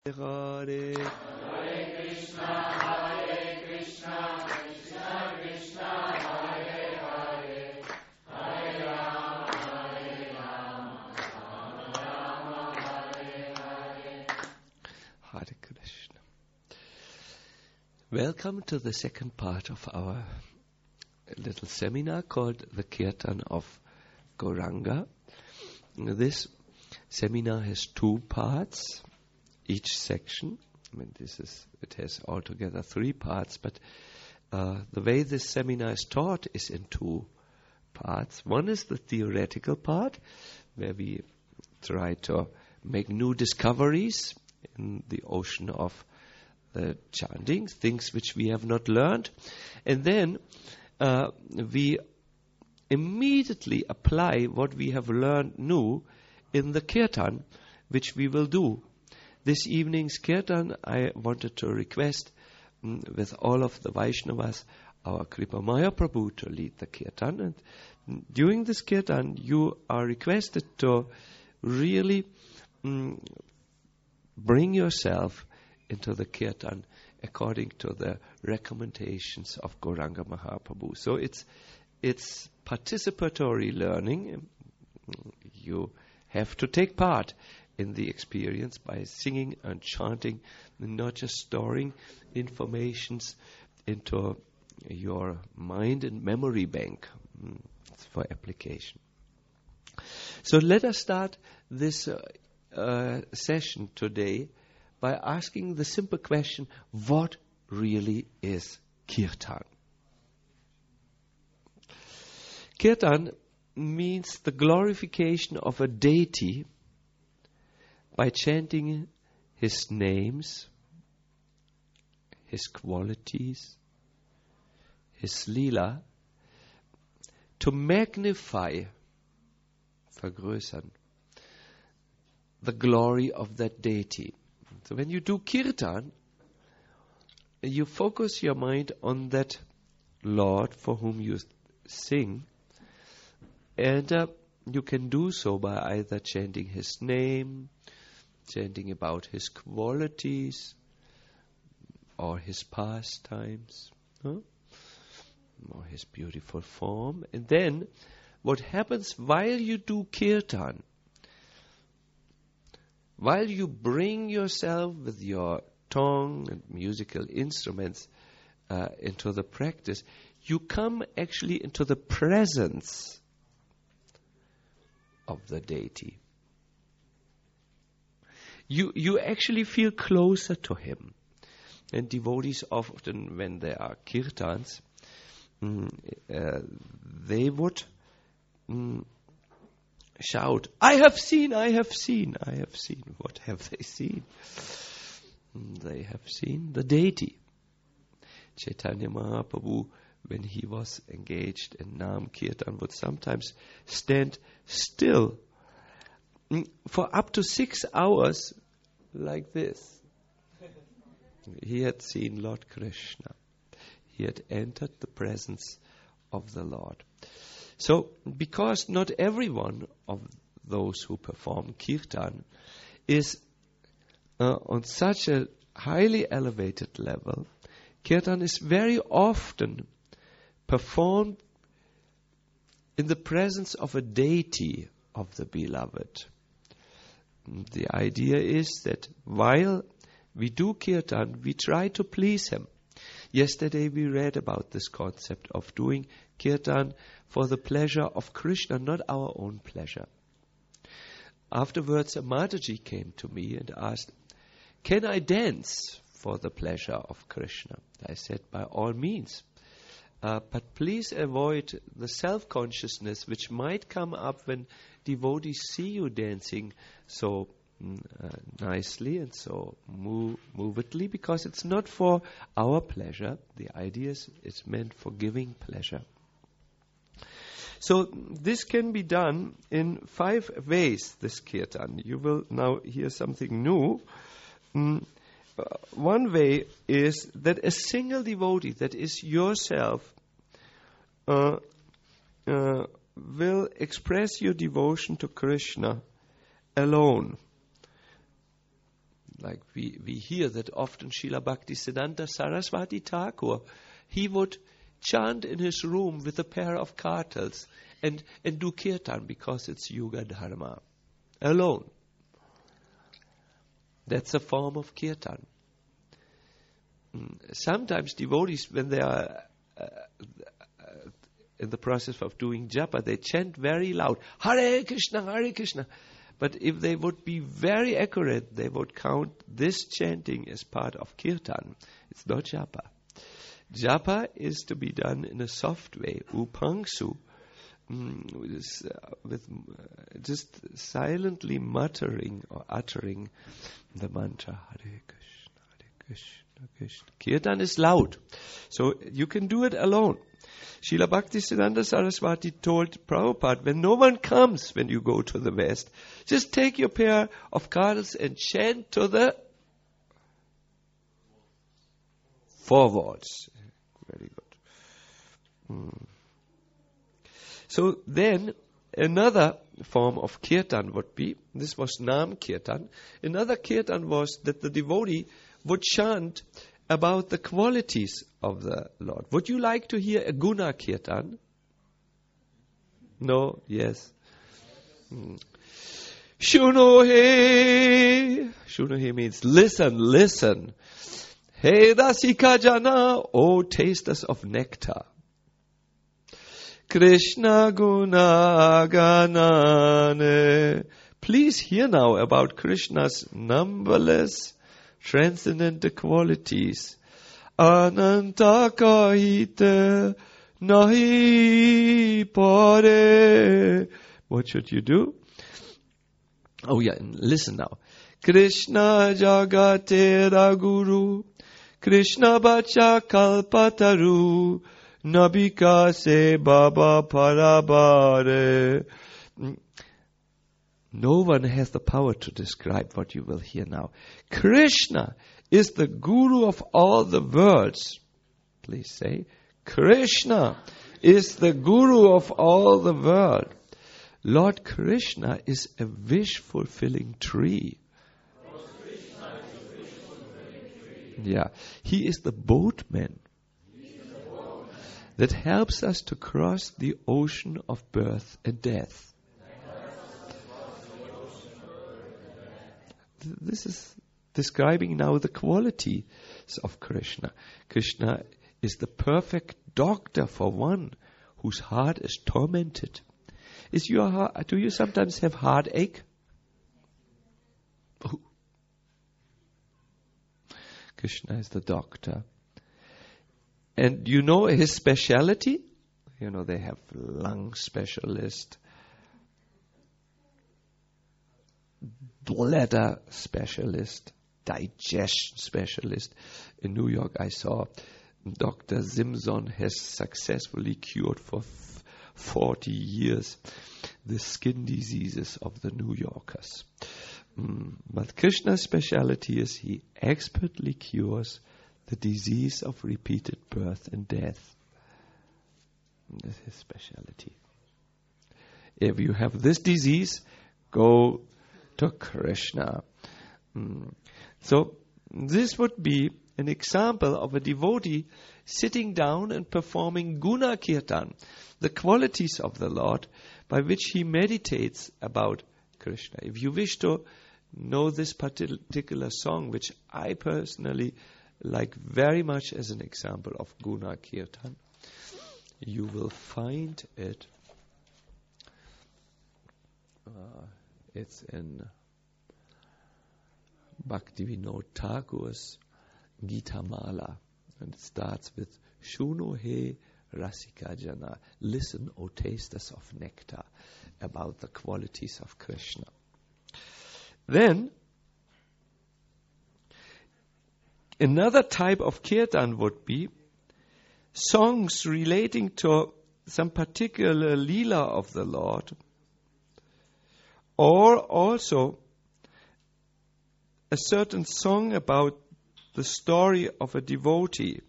Hare Hare Krishna, Krishna Krishna, Hare Hare, Hare Rama, Rama Rama, Hare Hare. Hare Krishna. Welcome to the second part of our little seminar called the Kirtan of Gauranga. This seminar has two parts, each section. It has altogether 3 parts, but the way this seminar is taught is in 2 parts. One is the theoretical part, where we try to make new discoveries in the ocean of the chanting, things which we have not learned. And then we immediately apply what we have learned new in the kirtan, which we will do. This evening's kirtan, I wanted to request with all of the Vaishnavas, our Kripamaya Prabhu, to lead the kirtan. And during this kirtan, you are requested to really bring yourself into the kirtan according to the recommendations of Gauranga Mahaprabhu. So it's participatory learning. You have to take part in the experience by singing and chanting, and not just storing informations into your mind and memory bank for application. So let us start this session today by asking the simple question, what really is kirtan? Kirtan means the glorification of a deity by chanting his names, his qualities, his lila, to magnify, vergrößern, the glory of that deity. So when you do kirtan, you focus your mind on that Lord for whom you sing, and you can do so by either chanting his name, chanting about his qualities, or his pastimes, or his beautiful form. And then, what happens while you do kirtan, while you bring yourself with your tongue and musical instruments into the practice, you come actually into the presence of the deity. You actually feel closer to him. And devotees often, when there are kirtans, they would shout, I have seen, I have seen, I have seen. What have they seen? They have seen the deity. Chaitanya Mahaprabhu, when he was engaged in Nam Kirtan, would sometimes stand still for up to 6 hours like this. He had seen Lord Krishna. He had entered the presence of the Lord. So, because not everyone of those who perform kirtan is on such a highly elevated level, kirtan is very often performed in the presence of a deity of the beloved. The idea is that while we do kirtan, we try to please him. Yesterday we read about this concept of doing kirtan for the pleasure of Krishna, not our own pleasure. Afterwards, a Mataji came to me and asked, can I dance for the pleasure of Krishna? I said, by all means. But please avoid the self-consciousness which might come up when devotees see you dancing so nicely and so movedly, because it's not for our pleasure. The idea is it's meant for giving pleasure. So this can be done in 5 ways, this kirtan. You will now hear something new. One way is that a single devotee, that is yourself, will express your devotion to Krishna alone. Like we hear that often Srila Bhaktisiddhanta Saraswati Thakur, he would chant in his room with a pair of kartals and do kirtan because it's Yuga Dharma. Alone. That's a form of kirtan. Sometimes devotees, when they are in the process of doing japa, they chant very loud, Hare Krishna, Hare Krishna. But if they would be very accurate, they would count this chanting as part of kirtan. It's not japa. Japa is to be done in a soft way, upangsu, with just silently muttering or uttering the mantra, Hare Krishna, Hare Krishna, Krishna. Kirtan is loud, so you can do it alone. Srila Bhaktisiddhanta Saraswati told Prabhupada, when no one comes when you go to the West, just take your pair of kartals and chant to the four walls. Very good. So then, another form of kirtan would be, this was Nam Kirtan, another kirtan was that the devotee would chant about the qualities of the Lord. Would you like to hear a Guna Kirtan? No? Yes? Shuno he means listen, listen. Hey Dasika Jana, O tasters of nectar. Krishna Guna Ganane. Please hear now about Krishna's numberless transcendental qualities. Ananta kahite nahi pare. What should you do? Oh yeah, listen now. Krishna jagatera guru, Krishna bacha kalpataru, nabika se baba parabare. No one has the power to describe what you will hear now. Krishna is the guru of all the worlds. Please say, Krishna is the guru of all the world. Lord Krishna is a wish-fulfilling tree. Yeah, he is the boatman that helps us to cross the ocean of birth and death. This is describing now the qualities of Krishna. Krishna is the perfect doctor for one whose heart is tormented. Is your heart, do you sometimes have heartache? Oh. Krishna is the doctor. And you know his speciality? You know, they have lung specialist, bladder specialist, digestion specialist. In New York I saw Dr. Simpson has successfully cured for 40 years the skin diseases of the New Yorkers. But Krishna's speciality is he expertly cures the disease of repeated birth and death. That's his speciality. If you have this disease, go to Krishna. So this would be an example of a devotee sitting down and performing Guna Kirtan, the qualities of the Lord by which he meditates about Krishna. If you wish to know this particular song, which I personally like very much as an example of Guna Kirtan, you will find it. It's in Bhaktivinoda Thakur's Gita Mala, and it starts with Shuno he Rasika Jana. Listen, O tasters of nectar, about the qualities of Krishna. Then, another type of kirtan would be songs relating to some particular lila of the Lord, or also a certain song about the story of a devotee.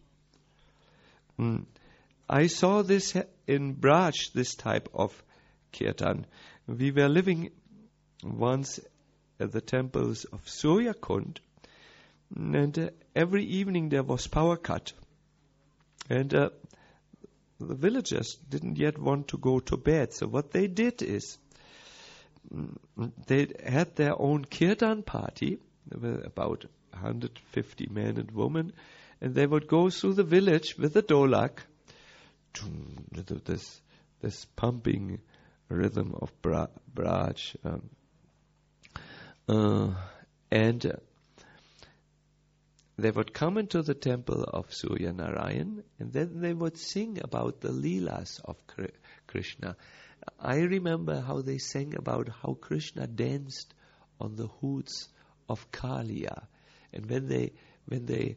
I saw this in Braj, this type of kirtan. We were living once at the temples of Suryakund, And every evening there was power cut. And the villagers didn't yet want to go to bed. So what they did is, they had their own kirtan party. There were about 150 men and women. And they would go through the village with a dholak, this pumping rhythm of Braj. And they would come into the temple of Surya Narayan, and then they would sing about the Leelas of Krishna. I remember how they sang about how Krishna danced on the hoods of Kaliya. And when the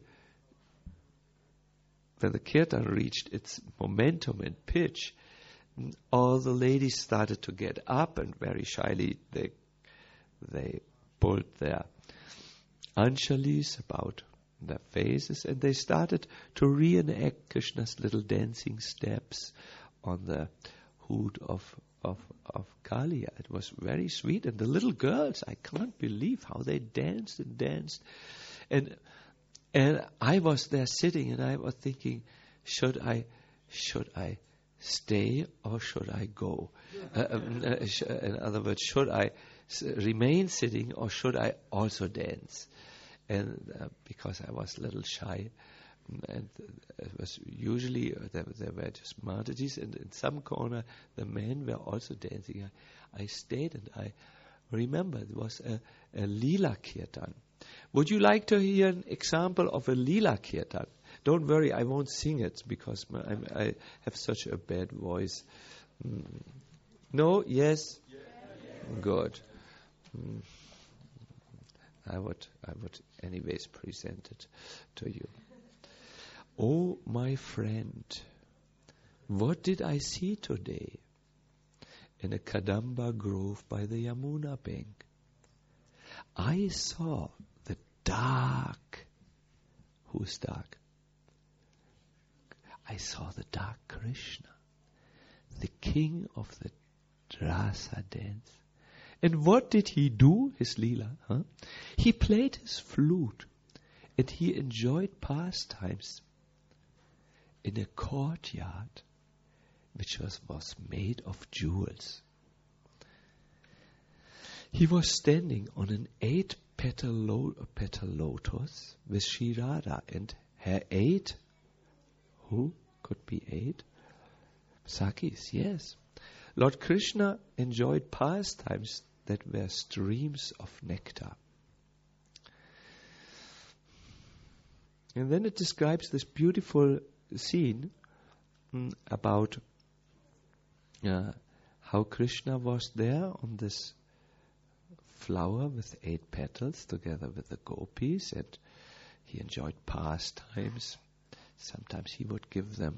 kirtan reached its momentum and pitch, all the ladies started to get up, and very shyly they pulled their anshalis about their faces, and they started to reenact Krishna's little dancing steps on the hood of Kaliya. It was very sweet, and the little girls, I can't believe how they danced and danced. And I was there sitting, and I was thinking, should I stay or should I go? In other words, should I remain sitting or should I also dance? And because I was a little shy, and it was usually there were just Matatis, and in some corner the men were also dancing. I stayed, and I remember it was a Leela Kirtan. Would you like to hear an example of a Leela Kirtan? Don't worry, I won't sing it because I have such a bad voice. No? Yes? Good. I would anyways present it to you. Oh, my friend, what did I see today in a Kadamba grove by the Yamuna bank? I saw the dark. Who's dark? I saw the dark Krishna, the king of the Rasa dance. And what did he do, his Leela? He played his flute, and he enjoyed pastimes in a courtyard which was made of jewels. He was standing on an 8-petal lotus with Sri Radha, and her 8, who could be 8? Sakis, yes. Lord Krishna enjoyed pastimes that were streams of nectar. And then it describes this beautiful scene about how Krishna was there on this flower with 8 petals together with the gopis, and he enjoyed pastimes. Sometimes he would give them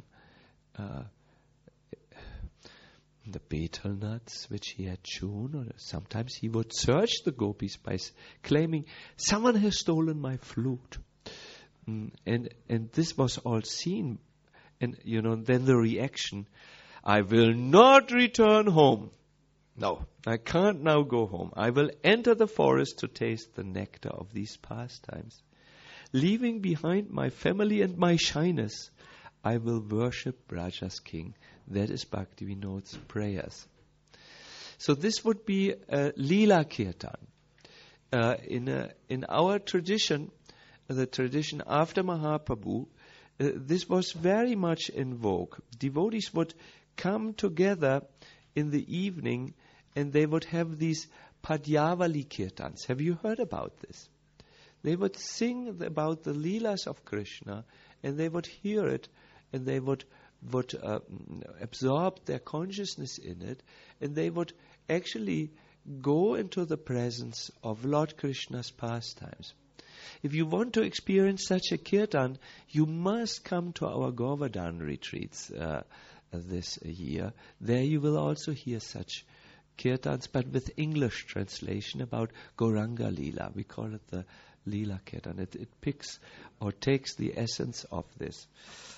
the betel nuts which he had chewn, or sometimes he would search the gopis by claiming, someone has stolen my flute. And this was all seen, and then the reaction, I will not return home. No, I can't now go home. I will enter the forest to taste the nectar of these pastimes. Leaving behind my family and my shyness, I will worship Braja's king. That is Bhaktivinoda's prayers. So this would be a Leela Kirtan. In our tradition, the tradition after Mahaprabhu, this was very much in vogue. Devotees would come together in the evening, and they would have these Padyavali Kirtans. Have you heard about this? They would sing about the Leelas of Krishna, and they would hear it, and they would absorb their consciousness in it, and they would actually go into the presence of Lord Krishna's pastimes. If you want to experience such a kirtan, you must come to our Govardhan retreats this year. There you will also hear such kirtans, but with English translation about Gauranga Leela. We call it the Leela Kirtan. It picks or takes the essence of this.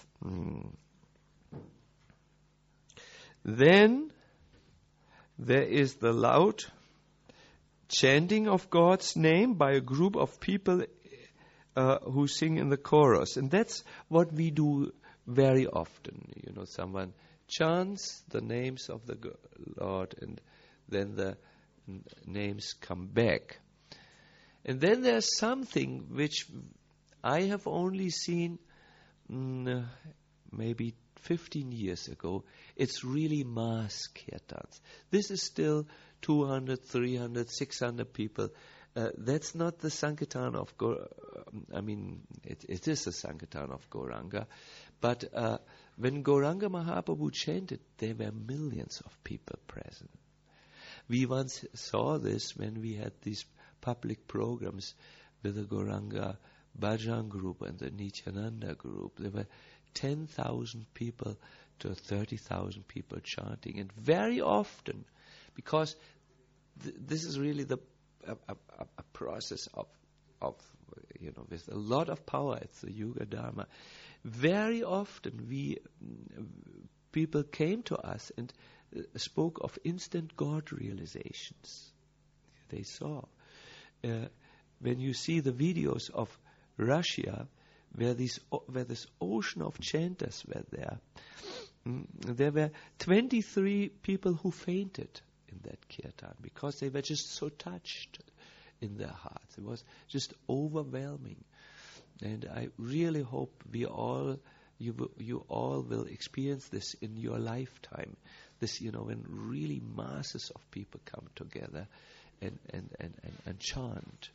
Then there is the loud chanting of God's name by a group of people who sing in the chorus. And that's what we do very often. Someone chants the names of the Lord, and then the names come back. And then there's something which I have only seen maybe 15 years ago. It's really mass kirtans. This is still 200, 300, 600 people. That's not the Sankirtan of it is the Sankirtan of Gauranga. But when Gauranga Mahaprabhu chanted, there were millions of people present. We once saw this when we had these public programs with the Gauranga Bhajan group and the Nityananda group. There were 10,000 people to 30,000 people chanting. And very often, because this is really a process of with a lot of power, it's the Yuga Dharma. Very often people came to us and spoke of instant God realizations. They saw. When you see the videos of Russia, where this ocean of chanters were there were 23 people who fainted in that kirtan because they were just so touched in their hearts. It was just overwhelming. And I really hope you all will experience this in your lifetime. This, when really masses of people come together and chant.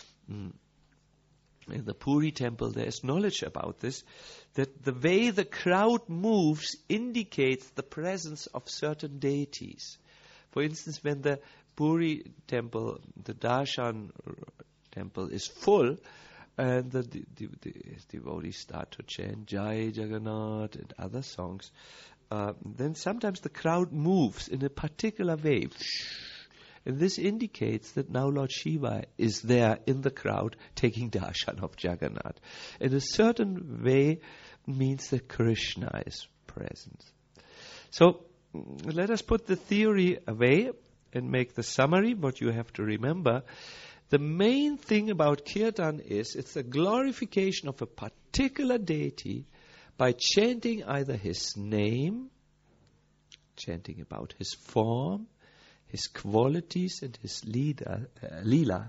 In the Puri temple, there is knowledge about this, that the way the crowd moves indicates the presence of certain deities. For instance, when the Puri temple, the Darshan temple, is full, and the devotees start to chant Jai Jagannath and other songs, then sometimes the crowd moves in a particular way. And this indicates that now Lord Shiva is there in the crowd taking darshan of Jagannath. In a certain way means that Krishna is present. So let us put the theory away and make the summary, what you have to remember. The main thing about kirtan is it's a glorification of a particular deity by chanting either his name, chanting about his form, his qualities, and his lila.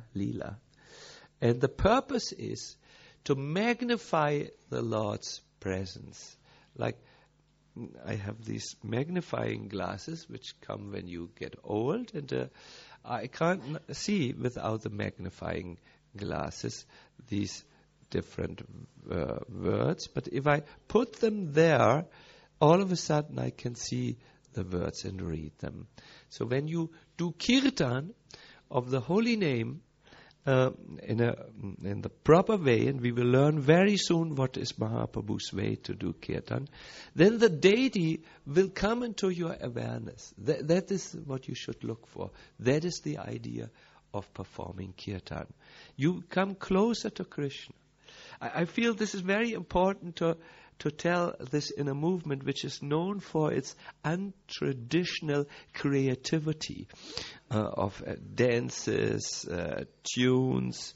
And the purpose is to magnify the Lord's presence. Like I have these magnifying glasses which come when you get old, and I can't see without the magnifying glasses these different words. But if I put them there, all of a sudden I can see the words and read them. So when you do kirtan of the holy name in the proper way, and we will learn very soon what is Mahaprabhu's way to do kirtan, then the deity will come into your awareness. That is what you should look for. That is the idea of performing kirtan. You come closer to Krishna. I feel this is very important to tell this in a movement which is known for its untraditional creativity of dances, tunes,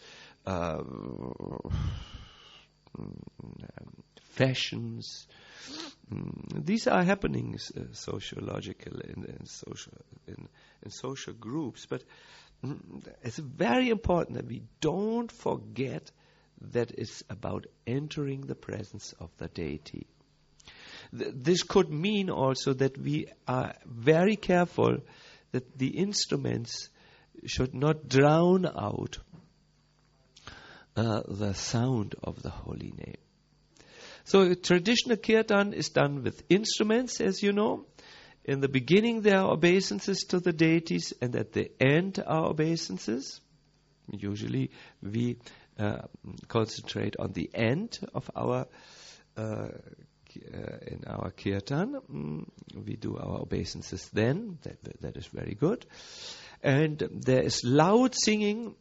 fashions. These are happenings sociological in social groups, but it's very important that we don't forget that it's about entering the presence of the deity. This could mean also that we are very careful that the instruments should not drown out the sound of the holy name. So traditional kirtan is done with instruments, as you know. In the beginning there are obeisances to the deities, and at the end are obeisances. Usually we concentrate on the end of our in our kirtan. We do our obeisances then. That is very good. And there is loud singing.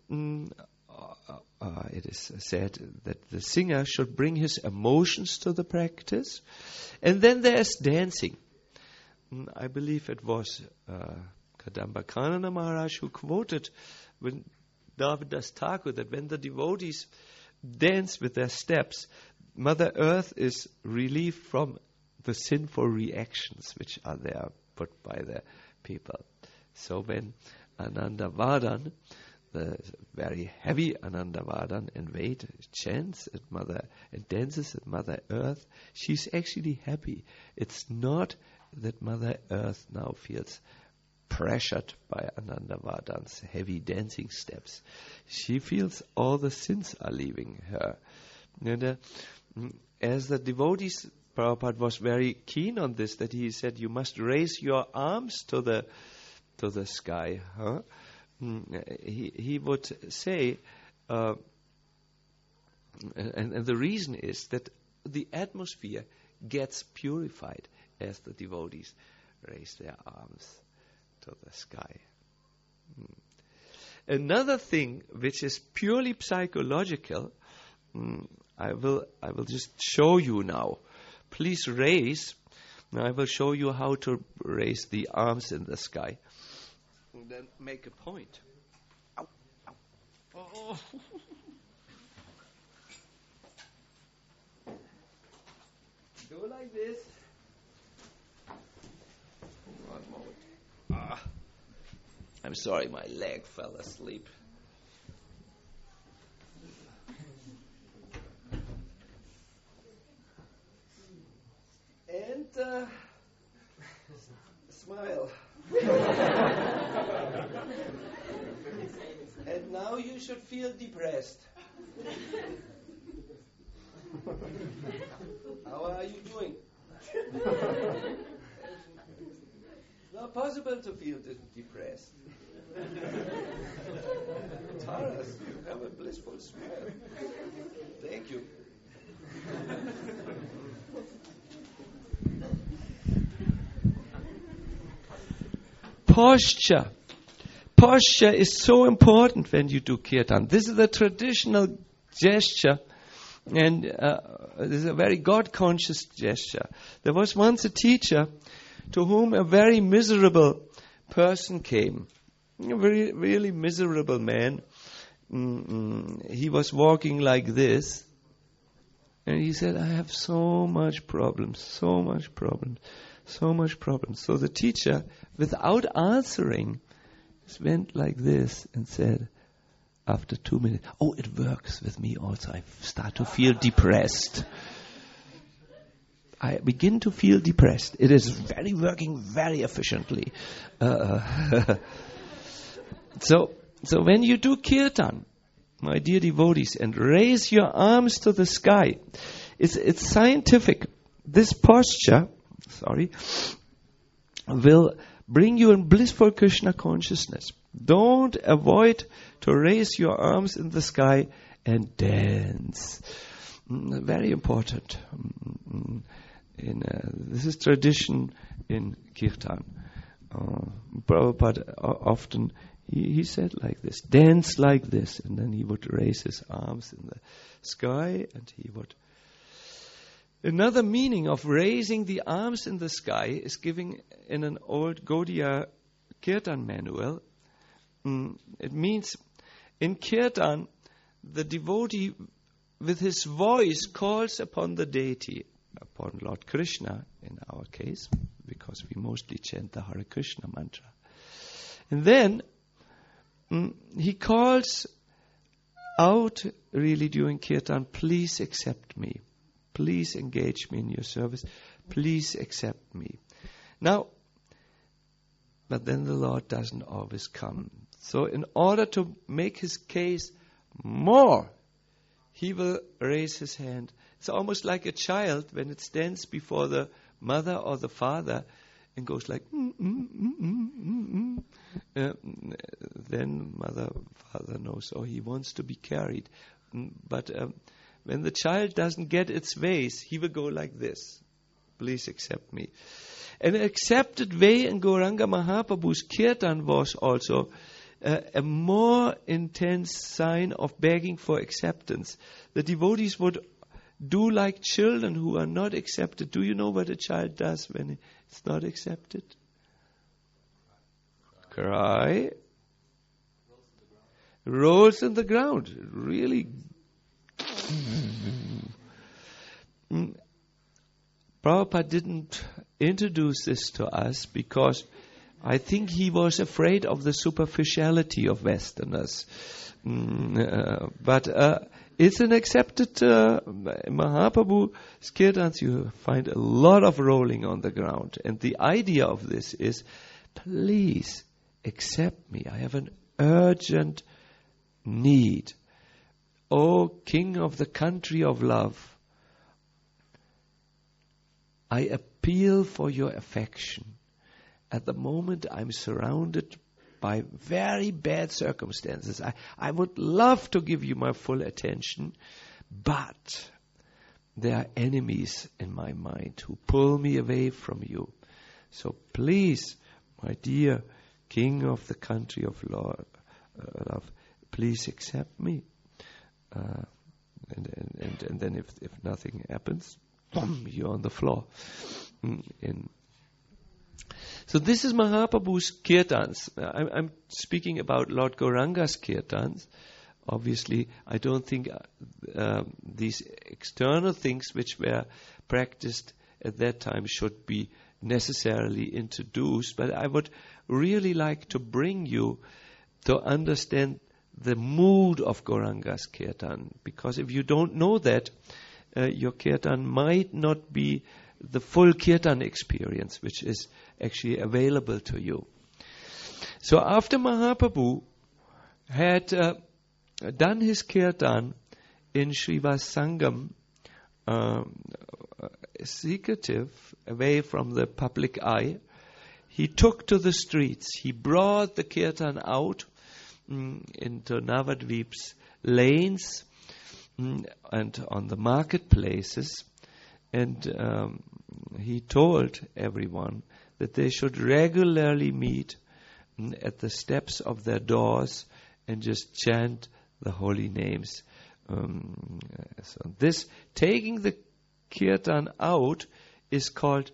It is said that the singer should bring his emotions to the practice. And then there is dancing. I believe it was Kadamba Kanana Maharaj who quoted when Davidas Thakur that when the devotees dance with their steps, Mother Earth is relieved from the sinful reactions which are there put by the people. So when Anandavardhan, the very heavy Anandavardhan in weight, chants at Mother and dances at Mother Earth, she's actually happy. It's not that Mother Earth now feels pressured by Anandavardhan's heavy dancing steps. She feels all the sins are leaving her. And as the devotees, Prabhupada was very keen on this, that he said, you must raise your arms to the sky. Huh? He would say, and the reason is that the atmosphere gets purified as the devotees raise their arms to the sky. Another thing which is purely psychological, I will just show you now. Please raise. Now I will show you how to raise the arms in the sky. And then make a point. Ow, ow. Oh. Go like this. One moment. I'm sorry, my leg fell asleep. And smile. And now you should feel depressed. How are you doing? It's not possible to feel depressed. Taras, you have a blissful smile. Thank you. Posture. Posture is so important when you do kirtan. This is a traditional gesture, and this is a very God-conscious gesture. There was once a teacher to whom a very miserable person came. A very, really miserable man. He was walking like this, and he said, I have so much problems. So the teacher, without answering, just went like this and said, after 2 minutes, oh, it works with me also. I start to feel depressed. I begin to feel depressed. It is working very efficiently. So when you do kirtan, my dear devotees, and raise your arms to the sky, it's scientific. This posture, will bring you in blissful Krishna consciousness. Don't avoid to raise your arms in the sky and dance. Very important. This is tradition in kirtan. Prabhupada often he said like this, dance like this, and then he would raise his arms in the sky, and he would. Another meaning of raising the arms in the sky is giving in an old Gaudiya Kirtan manual. It means in Kirtan, the devotee with his voice calls upon the deity, upon Lord Krishna in our case, because we mostly chant the Hare Krishna mantra. And then he calls out really during Kirtan, please accept me. Please engage me in your service. Please accept me. Now, but then the Lord doesn't always come. So in order to make his case more, he will raise his hand. It's almost like a child when it stands before the mother or the father and goes like, then mother, father knows, oh, he wants to be carried. But when the child doesn't get its ways, he will go like this. Please accept me. An accepted way in Gauranga Mahaprabhu's kirtan was also a more intense sign of begging for acceptance. The devotees would do like children who are not accepted. Do you know what a child does when it's not accepted? Cry. Rolls in the ground. Really Prabhupada didn't introduce this to us because I think he was afraid of the superficiality of Westerners. But it's an accepted Mahaprabhu's kirtans. You find a lot of rolling on the ground. And the idea of this is, please accept me. I have an urgent need. O King of the country of love, I appeal for your affection. At the moment I'm surrounded by very bad circumstances. I would love to give you my full attention, but there are enemies in my mind who pull me away from you. So please, my dear King of the country of love, please accept me. And then if nothing happens, you're on the floor. So this is Mahaprabhu's kirtans. I'm speaking about Lord Gauranga's kirtans. Obviously, I don't think these external things which were practiced at that time should be necessarily introduced. But I would really like to bring you to understand the mood of Gauranga's kirtan. Because if you don't know that, your kirtan might not be the full kirtan experience, which is actually available to you. So after Mahaprabhu had done his kirtan in Srivas Sangam, secretive, away from the public eye, he took to the streets. He brought the kirtan out into Navadvip's lanes and on the marketplaces. And he told everyone that they should regularly meet at the steps of their doors and just chant the holy names. So this, taking the kirtan out, is called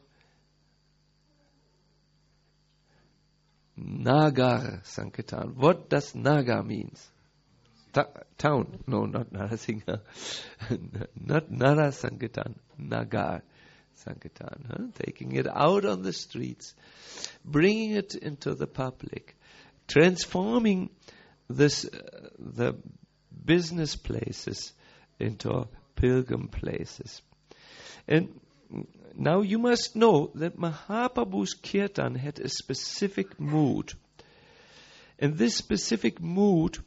Nagar Sankirtan. What does Nagar means? Town. No, not Narasingha. Not Nara Sankirtan. Nagar Sankirtan. Taking it out on the streets, bringing it into the public, transforming this the business places into pilgrim places. And now you must know that Mahaprabhu's kirtan had a specific mood. And this specific mood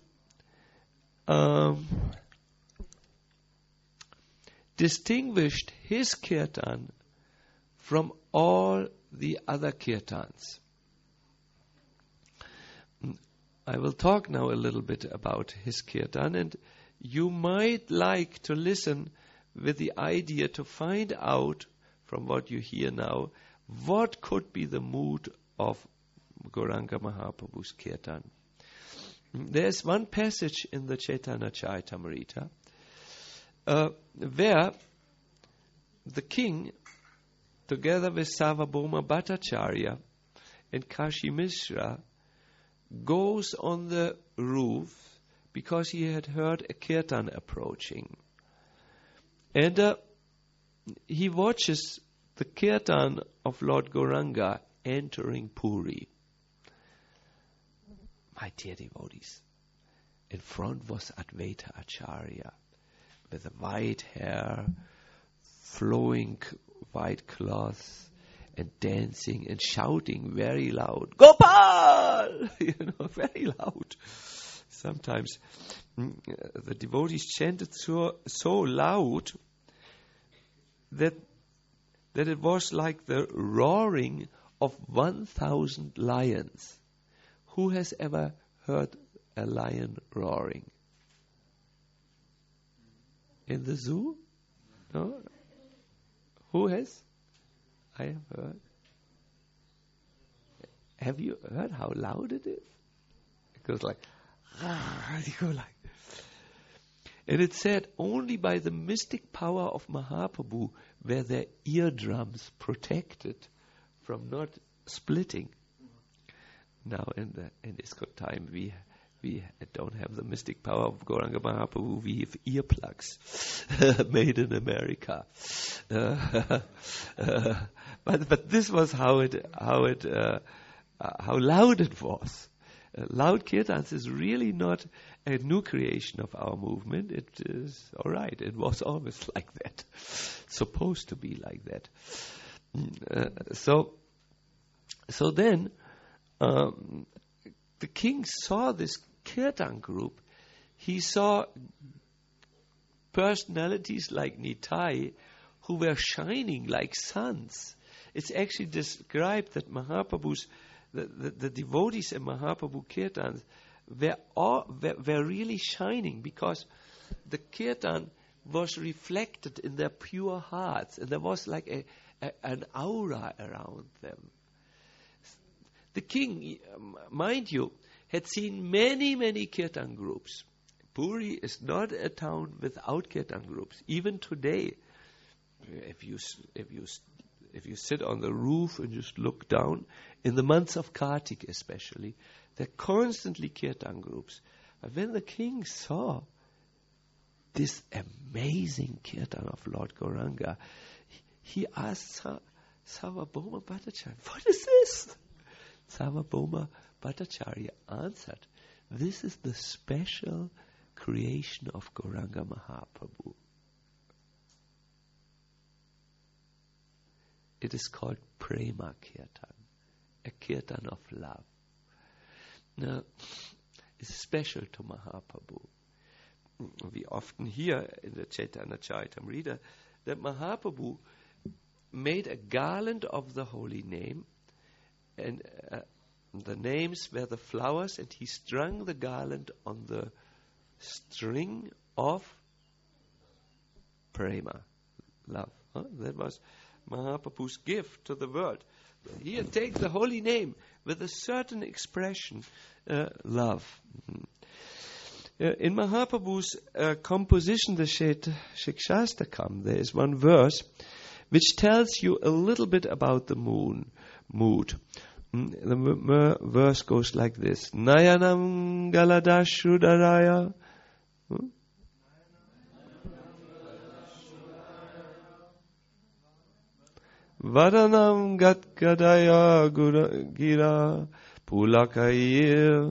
distinguished his kirtan from all the other kirtans. I will talk now a little bit about his kirtan, and you might like to listen with the idea to find out from what you hear now, what could be the mood of Gauranga Mahaprabhu's kirtan. There's one passage in the Chaitanya Charitamrita where the king, together with Sarvabhauma Bhattacharya and Kashi Mishra, goes on the roof because he had heard a kirtan approaching. And he watches the kirtan of Lord Gauranga entering Puri. My dear devotees, in front was Advaita Acharya with a white hair, flowing white cloth, and dancing and shouting very loud, Gopal! Very loud. Sometimes the devotees chanted so loud that it was like the roaring of 1,000 lions. Who has ever heard a lion roaring? In the zoo? No? Who has? I have heard. Have you heard how loud it is? It goes like, you go like. And it said only by the mystic power of Mahaprabhu were their eardrums protected from not splitting. Now in ISKCON time we We don't have the mystic power of Gauranga Mahaprabhu. We have earplugs made in America. But this was how loud it was. Loud kirtans is really not a new creation of our movement. It is all right. It was always like that. Supposed to be like that. So then the king saw this kirtan group. He saw personalities like Nitai who were shining like suns. It's actually described that Mahaprabhu's the devotees in Mahaprabhu kirtans were really shining because the kirtan was reflected in their pure hearts, and there was like an aura around them. The king, mind you, had seen many kirtan groups. Puri is not a town without kirtan groups. Even today, if you sit on the roof and just look down, in the months of Kartik especially, there are constantly kirtan groups. But when the king saw this amazing kirtan of Lord Gauranga, he asked Sarvabhauma Bhattacharya, "What is this?" Sarvabhauma Bhattacharya answered, "This is the special creation of Gauranga Mahaprabhu. It is called Prema Kirtan, a kirtan of love." Now, it's special to Mahaprabhu. We often hear in the Chaitanya Charitamrita that Mahaprabhu made a garland of the holy name, and the names were the flowers, and he strung the garland on the string of prema, love. That was Mahaprabhu's gift to the world. Here, take the holy name with a certain expression, love. In Mahaprabhu's composition, the Shikshastakam, there is one verse which tells you a little bit about the mood. The verse goes like this: Nayanam Galadashudaraya. Vadanam Gatgadaya Gira Pulakayir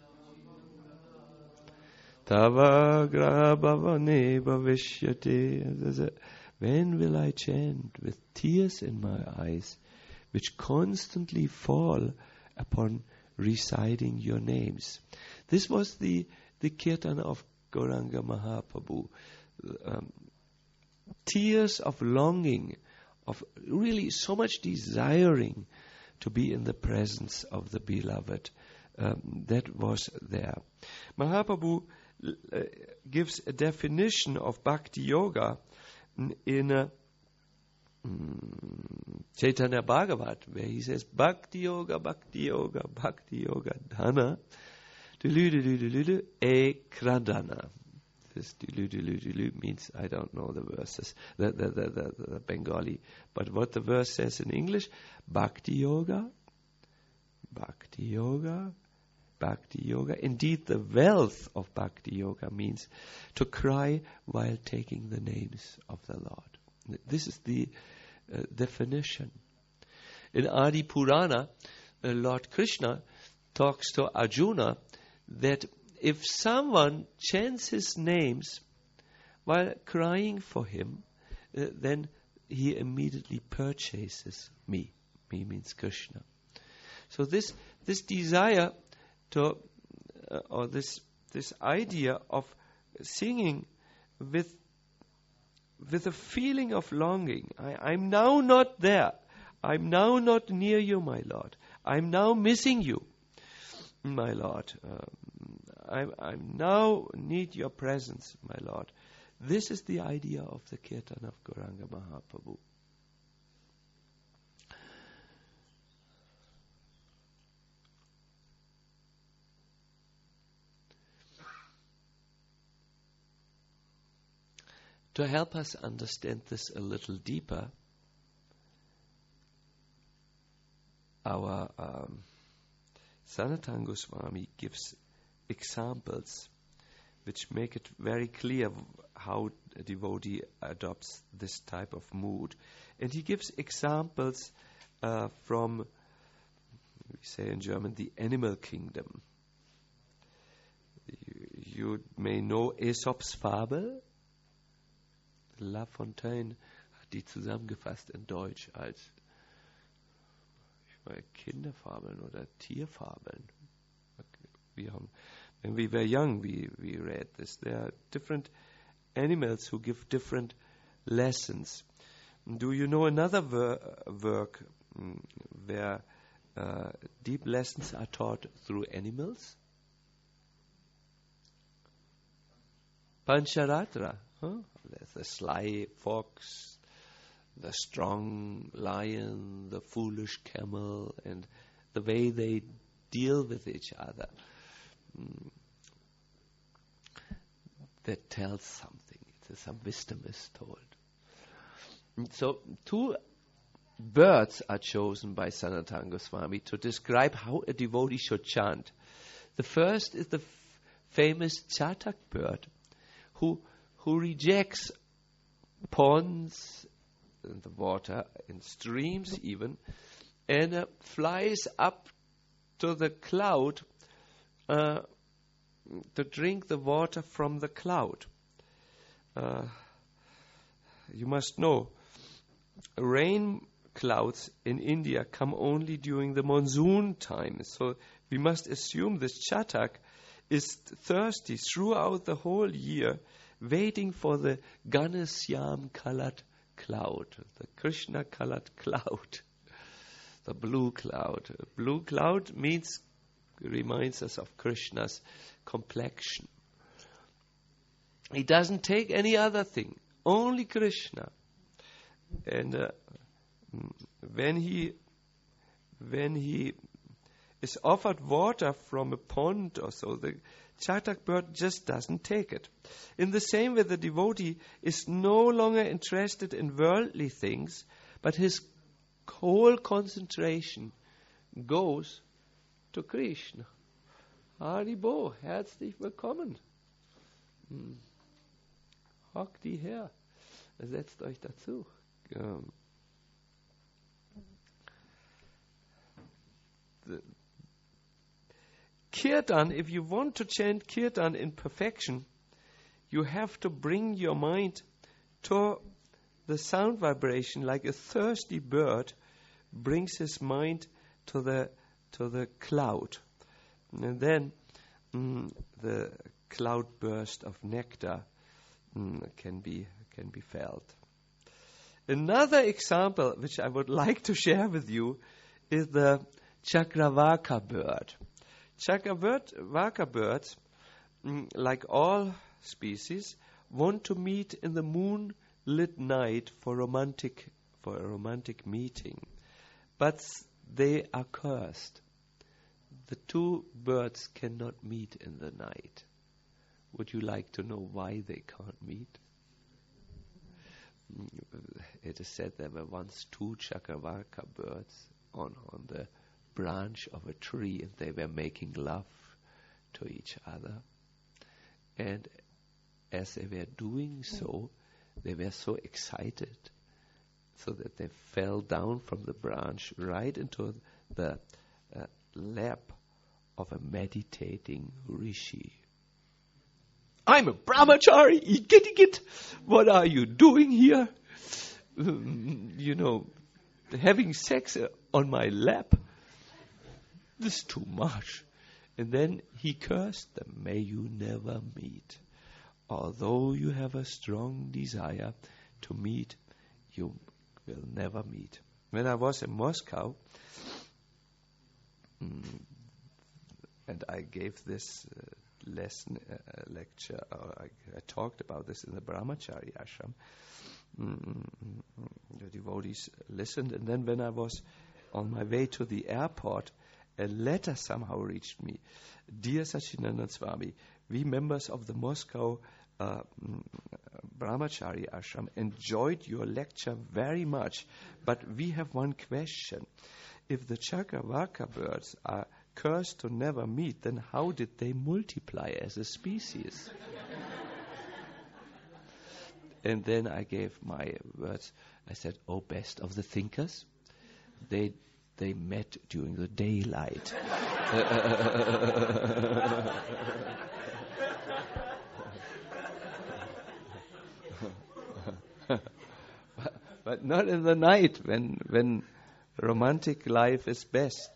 Tava Graha Bhavane Bhavishyate. When will I chant with tears in my eyes, which constantly fall upon reciting your names? This was the kirtan of Gauranga Mahaprabhu. Tears of longing, of really so much desiring to be in the presence of the beloved. That was there. Mahaprabhu gives a definition of Bhakti Yoga in Chaitanya Bhagavat, where he says, Bhakti Yoga, Bhakti Yoga, Bhakti Yoga, Dhana, e Kradana. This means, I don't know the verses, the Bengali, but what the verse says in English, Bhakti Yoga, Bhakti Yoga, Bhakti Yoga. Indeed, the wealth of Bhakti Yoga means to cry while taking the names of the Lord. This is the definition. In Adi Purana, Lord Krishna talks to Arjuna that if someone chants his names while crying for him, then he immediately purchases me. Me means Krishna. So this desire to, or this idea of singing with a feeling of longing. I'm now not there. I'm now not near you, my Lord. I'm now missing you, my Lord. I now need your presence, my Lord. This is the idea of the Kirtan of Gauranga Mahaprabhu. To help us understand this a little deeper, our Sanatana Goswami gives examples which make it very clear how a devotee adopts this type of mood. And he gives examples from, we say in German, the animal kingdom. You may know Aesop's Fabel. La Fontaine hat die zusammengefasst in Deutsch als Kinderfabeln oder Tierfabeln. When we were young, we read this. There are different animals who give different lessons. Do you know another work where deep lessons are taught through animals? Pancharatra. Huh? There's the sly fox, the strong lion, the foolish camel, and the way they deal with each other. That tells something. Some wisdom is told. So, two birds are chosen by Sanatana Goswami to describe how a devotee should chant. The first is the famous Chatak bird, who rejects ponds in the water, in streams even, and flies up to the cloud to drink the water from the cloud. You must know, rain clouds in India come only during the monsoon time. So we must assume this Chatak is thirsty throughout the whole year, waiting for the Ganasyam colored cloud, the Krishna colored cloud, the blue cloud. Blue cloud reminds us of Krishna's complexion. He doesn't take any other thing, only Krishna. And when he is offered water from a pond or so, the Chatak bird just doesn't take it. In the same way, the devotee is no longer interested in worldly things, but his whole concentration goes to Krishna. Haribo, herzlich willkommen. Hockt die her. Setzt euch dazu. Kirtan, if you want to chant Kirtan in perfection, you have to bring your mind to the sound vibration like a thirsty bird brings his mind to the cloud. And then the cloud burst of nectar can be felt. Another example which I would like to share with you is the Chakravaka bird. Chakravaka birds, like all species, want to meet in the moonlit night for a romantic meeting. But they are cursed. The two birds cannot meet in the night. Would you like to know why they can't meet? It is said there were once two Chakravaka birds on the branch of a tree, and they were making love to each other. And as they were doing so, they were so excited, so that they fell down from the branch right into the lap of a meditating rishi. I'm a brahmachari, Igit. What are you doing here? Having sex on my lap. This is too much. And then he cursed them. May you never meet. Although you have a strong desire to meet, you will never meet. When I was in Moscow, and I gave this lecture, I talked about this in the Brahmachari ashram. The devotees listened, and then when I was on my way to the airport, a letter somehow reached me. Dear Sachinandan Swami, we members of the Moscow Brahmachari ashram enjoyed your lecture very much, but we have one question. If the Chakravaka birds are cursed to never meet, then how did they multiply as a species? And then I gave my words. I said, "Oh, best of the thinkers, they met during the daylight." But not in the night when romantic life is best.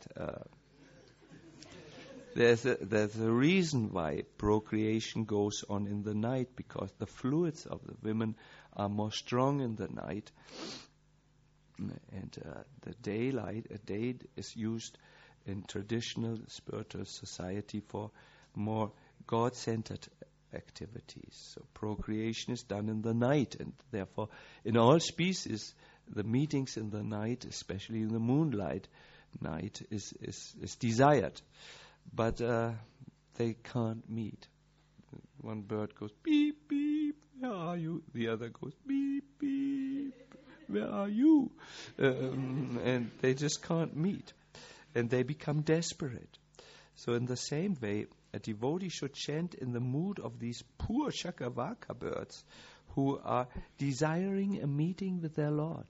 There's a reason why procreation goes on in the night, because the fluids of the women are more strong in the night, and the daylight is used in traditional spiritual society for more God-centered activities. So procreation is done in the night, and therefore in all species the meetings in the night, especially in the moonlight night, is desired. But they can't meet. One bird goes beep beep, where are you? The other goes beep beep, where are you? And they just can't meet, and they become desperate. So in the same way, a devotee should chant in the mood of these poor Chakravaka birds who are desiring a meeting with their Lord.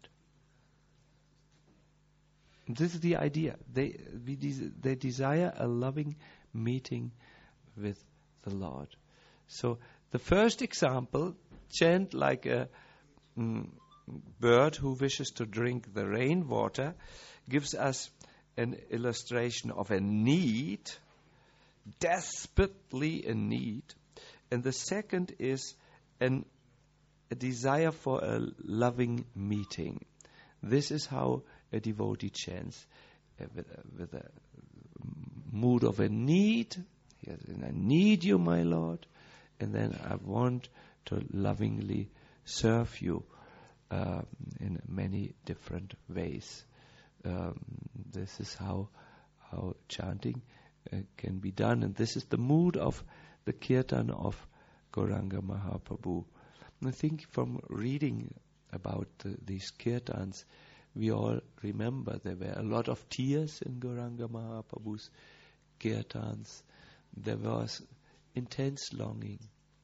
This is the idea. They desire a loving meeting with the Lord. So the first example, chant like a bird who wishes to drink the rainwater, gives us an illustration of a need, desperately in need. And the second is a desire for a loving meeting. This is how a devotee chants, with a mood of a need. Yes, and I need you, my Lord, and then I want to lovingly serve you in many different ways. This is how chanting can be done, and this is the mood of the kirtan of Gauranga Mahaprabhu. And I think from reading about these kirtans, we all remember there were a lot of tears in Gauranga Mahaprabhu's kirtans. There was intense longing.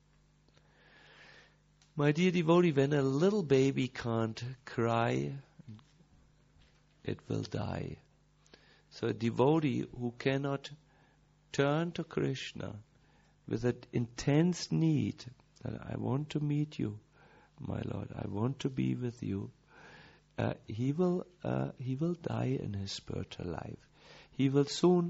My dear devotee, when a little baby can't cry, it will die. So a devotee who cannot turn to Krishna with an intense need, that I want to meet you, my Lord, I want to be with you, he will die in his spiritual life. He will soon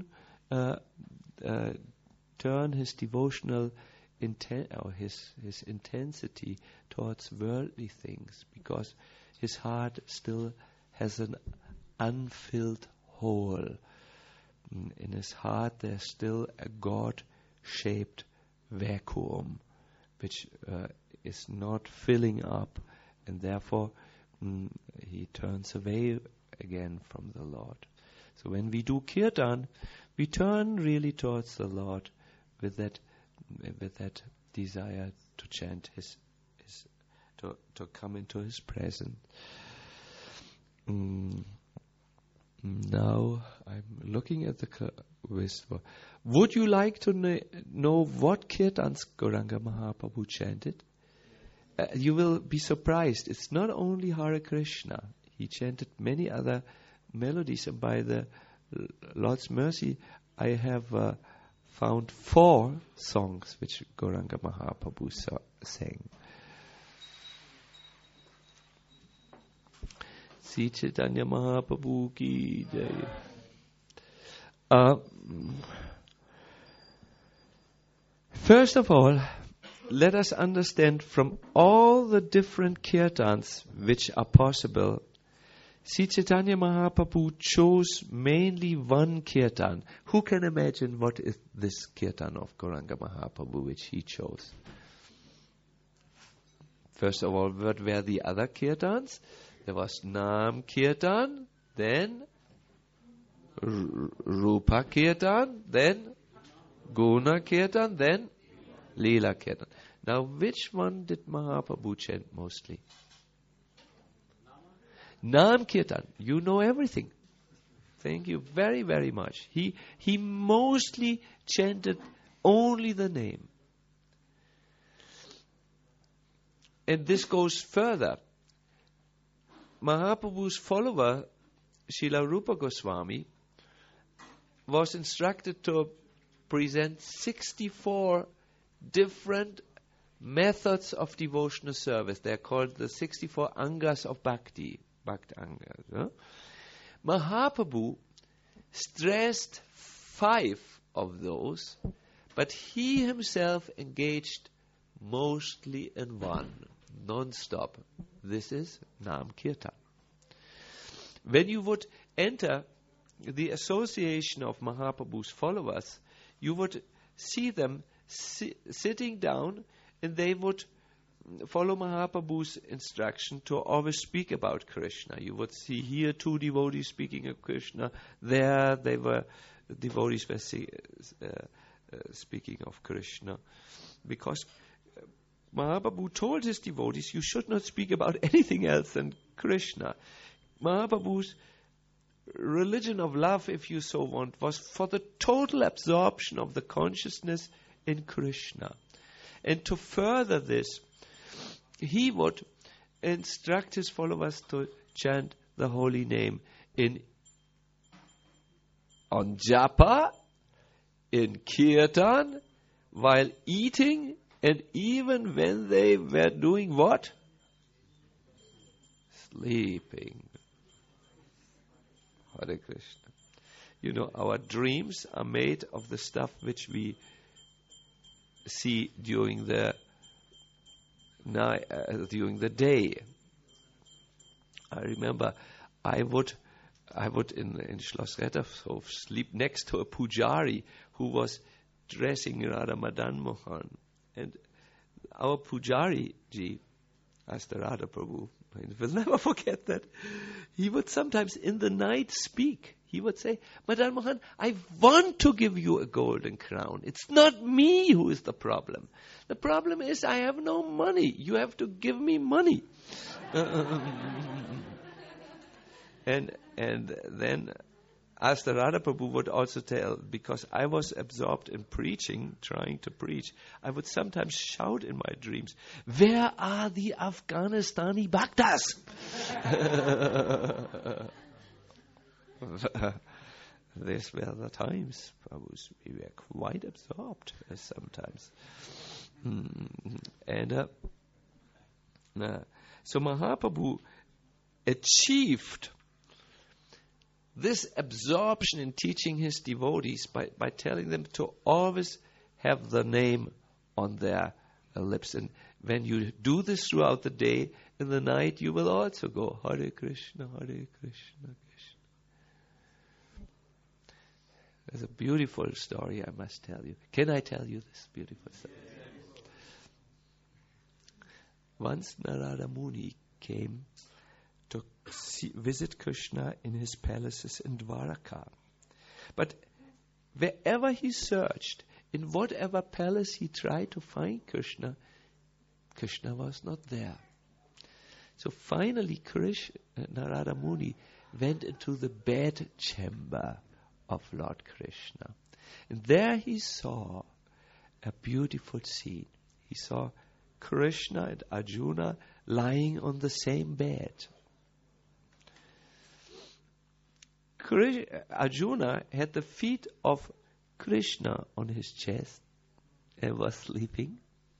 turn his devotional his intensity towards worldly things, because his heart still has an unfilled hole. In his heart there's still a God-shaped vacuum which is not filling up, and therefore he turns away again from the Lord. So when we do kirtan, we turn really towards the Lord with that desire to chant to come into His presence. Now I'm looking at the wisdom. Would you like to know what kirtans Gauranga Mahaprabhu chanted? You will be surprised. It's not only Hare Krishna. He chanted many other melodies, and by the Lord's mercy, I have found 4 songs which Gauranga Mahaprabhu sang. Sri Chaitanya Mahaprabhu ki jai. First of all, let us understand from all the different kirtans which are possible, Sri Chaitanya Mahaprabhu chose mainly one kirtan. Who can imagine what is this kirtan of Gauranga Mahaprabhu which he chose? First of all, what were the other kirtans? There was Nam Kirtan, then Rupa Kirtan, then Guna Kirtan, then Leela Kirtan. Now, which one did Mahaprabhu chant mostly? Nam Kirtan. You know everything. Thank you very, very much. He mostly chanted only the name. And this goes further. Mahaprabhu's follower, Srila Rupa Goswami, was instructed to present 64 different methods of devotional service. They are called the 64 Angas of Bhakti. Bhakti Angas. Huh? Mahaprabhu stressed 5 of those, but he himself engaged mostly in one, non-stop. This is Nam Kirtan. When you would enter the association of Mahaprabhu's followers, you would see them sitting down, and they would follow Mahaprabhu's instruction to always speak about Krishna. You would see here 2 devotees speaking of Krishna. There they were, devotees were speaking of Krishna. Because Mahaprabhu told his devotees, you should not speak about anything else than Krishna. Mahaprabhu's religion of love, if you so want, was for the total absorption of the consciousness in Krishna. And to further this, he would instruct his followers to chant the holy name on japa, in kirtan, while eating, and even when they were doing what? Sleeping. Hare Krishna. You know, our dreams are made of the stuff which we see during the night, during the day. I remember I would in Schloss Rettershof sleep next to a pujari who was dressing Radha Madan Mohan. And our pujari ji, Asta Radha Prabhu, I will never forget that. He would sometimes in the night speak. He would say, Madan Mohan, I want to give you a golden crown. It's not me who is the problem. The problem is I have no money. You have to give me money. And then Asta Radha Prabhu would also tell, because I was absorbed in preaching, trying to preach, I would sometimes shout in my dreams, where are the Afghanistani Bhaktas? These were the times. We were quite absorbed sometimes. And so Mahaprabhu achieved this absorption in teaching his devotees by telling them to always have the name on their lips. And when you do this throughout the day, in the night you will also go Hare Krishna, Hare Krishna, Krishna. There's a beautiful story I must tell you. Can I tell you this beautiful story? Once Narada Muni came to visit Krishna in his palaces in Dwaraka. But wherever he searched, in whatever palace he tried to find Krishna, Krishna was not there. So finally Narada Muni went into the bed chamber of Lord Krishna. And there he saw a beautiful scene. He saw Krishna and Arjuna lying on the same bed. Arjuna had the feet of Krishna on his chest and was sleeping.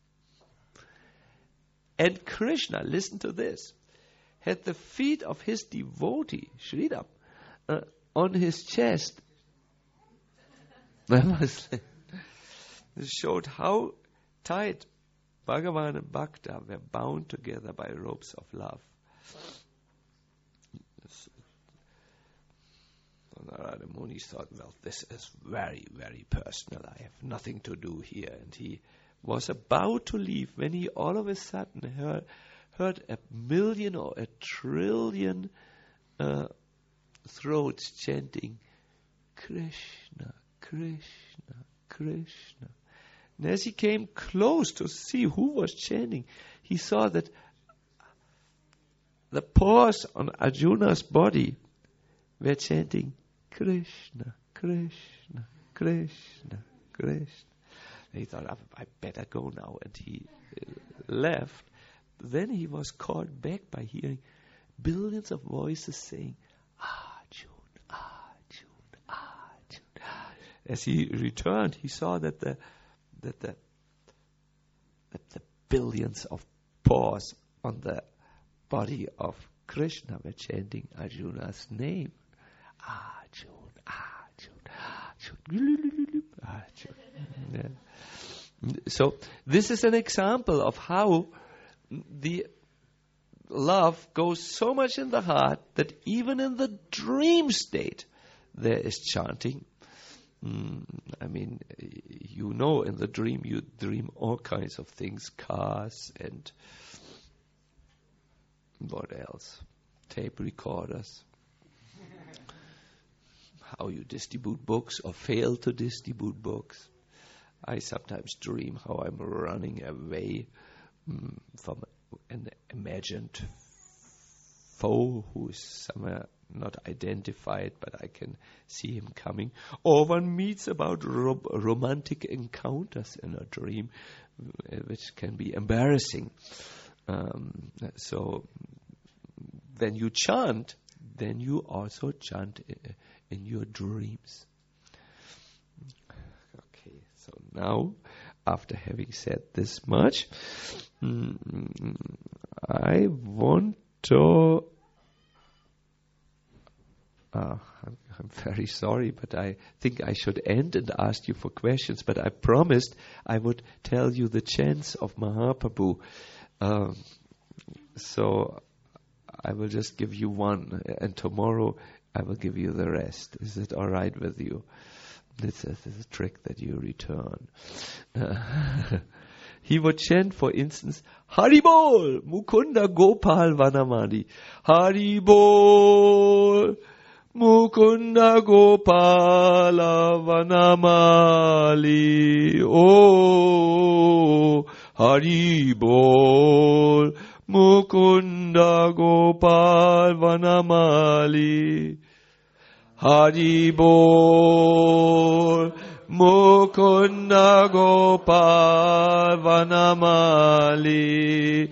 And Krishna, listen to this, had the feet of his devotee, Sridhar, on his chest. This showed how tight Bhagavan and Bhakta were bound together by ropes of love. Narada Muni thought, well, this is very, very personal. I have nothing to do here. And he was about to leave when he all of a sudden heard 1,000,000 or 1,000,000,000,000 throats chanting, Krishna, Krishna, Krishna. And as he came close to see who was chanting, he saw that the paws on Arjuna's body were chanting Krishna, Krishna, Krishna, Krishna. And he thought, I better go now. And he left. Then he was called back by hearing billions of voices saying, Arjun, Arjun, Arjun. As he returned, he saw that the billions of paws on the body of Krishna were chanting Arjuna's name. Arjun, Arjun, Arjun, Arjun. Yeah. So this is an example of how the love goes so much in the heart that even in the dream state there is chanting. I mean, you know, in the dream you dream all kinds of things, cars and what else? Tape recorders. How you distribute books or fail to distribute books. I sometimes dream how I'm running away from an imagined foe who is somewhere not identified, but I can see him coming. Or one meets about romantic encounters in a dream, which can be embarrassing. So when you chant, then you also chant in your dreams. Okay, so now, after having said this much, I want to... I'm very sorry, but I think I should end and ask you for questions. But I promised I would tell you the chants of Mahaprabhu. So I will just give you one, and tomorrow I will give you the rest. Is it all right with you? This is a trick that you return. He would chant, for instance, Haribol, Mukunda Gopal Vanamali. Haribol, Mukunda Gopala Vanamali. Oh, Haribol, Mukunda Gopal Vanamali. Haribol, Mukunda Gopal Vanamali.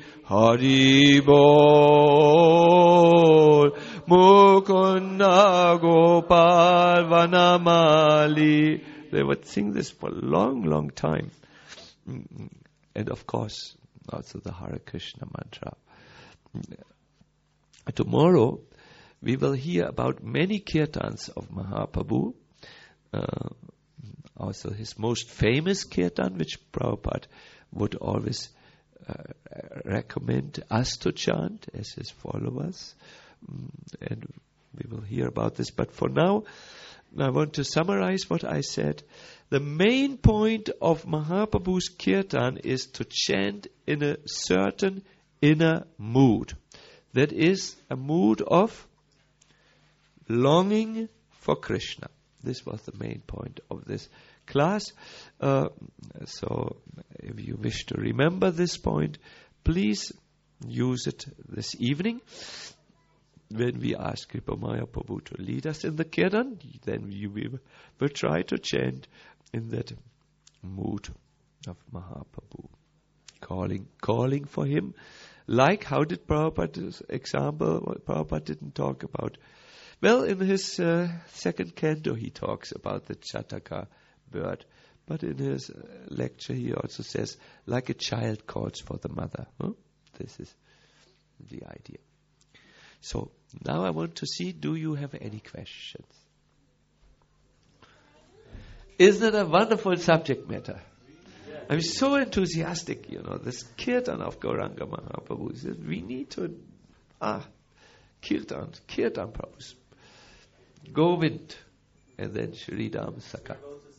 Haribol, Mukunda Gopal Vanamali. They would sing this for a long, long time. And of course, also the Hare Krishna mantra. Tomorrow, we will hear about many kirtans of Mahaprabhu. Also his most famous kirtan, which Prabhupada would always recommend us to chant as his followers. And we will hear about this. But for now, I want to summarize what I said. The main point of Mahaprabhu's kirtan is to chant in a certain inner mood. That is a mood of longing for Krishna. This was the main point of this class. So if you wish to remember this point, please use it this evening. When we ask Kripamaya Prabhu to lead us in the kirtan, then we will try to chant in that mood of Mahaprabhu. Calling for him. Like how did Prabhupada's example, Prabhupada didn't talk about. Well, in his second canto he talks about the Chataka bird. But in his lecture he also says, like a child calls for the mother. Huh? This is the idea. So, now I want to see, do you have any questions? Isn't it a wonderful subject matter? I'm so enthusiastic, this kirtan of Gauranga Mahaprabhu. He said, we need to, kirtan Prabhu. Govind, and then Shridam Saka.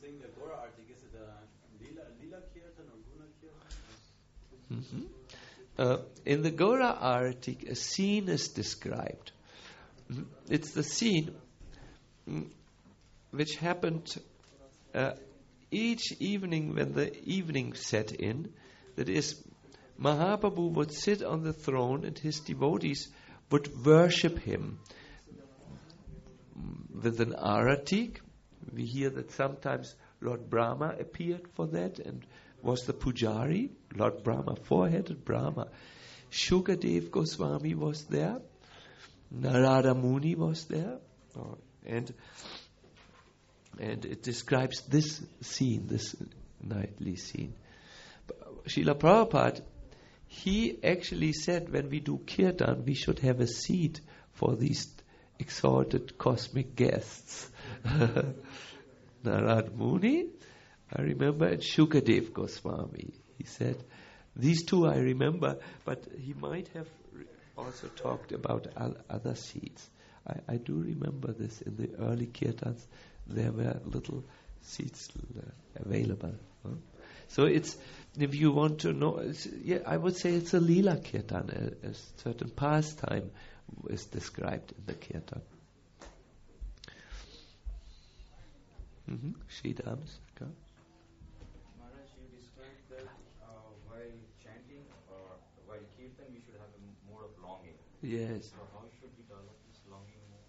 In the Gaura Artik, a scene is described. It's the scene which happened each evening when the evening set in. That is, Mahaprabhu would sit on the throne and his devotees would worship him. with an aratik. We hear that sometimes Lord Brahma appeared for that and was the pujari. Lord Brahma, four-headed Brahma. Shukadev Goswami was there. Narada Muni was there. And it describes this scene, this nightly scene. Srila Prabhupada, he actually said when we do kirtan, we should have a seat for these exalted cosmic guests. Narada Muni, I remember, and Shukadev Goswami. He said, these two I remember, but he might have also talked about other seats. I do remember this in the early kirtans. There were little seats available. So it's, if you want to know, I would say it's a lila kirtan. A certain pastime is described in the kirtan. Shridams. Maharaj, you described that while chanting or while kirtan, we should have a mode of longing. Yes. So how should we develop this longing mode?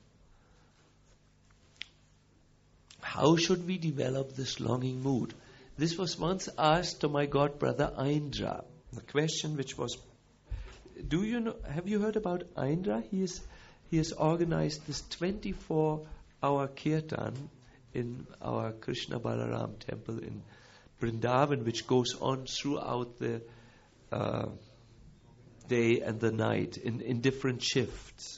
How should we develop this longing mood? This was once asked to my god brother Indra. The question which was, have you heard about Indra? He has organized this 24-hour kirtan in our Krishna Balaram temple in Vrindavan, which goes on throughout the day and the night in different shifts.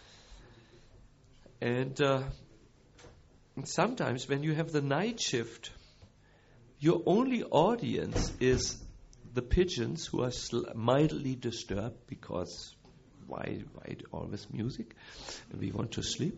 And sometimes when you have the night shift, your only audience is the pigeons who are mildly disturbed because why always music? We want to sleep.